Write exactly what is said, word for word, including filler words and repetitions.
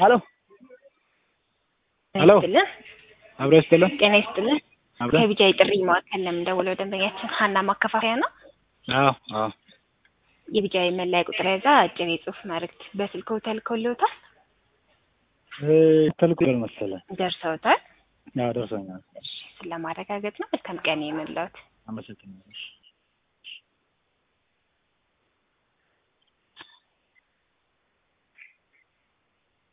ሄሎ ሄሎ አብሮ ይስጥልን ጤና ይስጥልን ከቢጃይ ጥሪ ማዕከል ለምን ደውለው ደንበኛችን ሀና ማከፋፈያ ነው? አዎ አዎ የቢጃይ መለያ ቁጥር ያዛ አጭር የጽሁፍ መልእክት በስልክዎ ተልኮልዎታል? እ ተልኮል መሰለኝ ደርሰውታል? አዎ ደርሶኛል። ስለማረጋገጥ ነው። መልካም ቀን ይሁንልዎት። አመሰግናለሁ።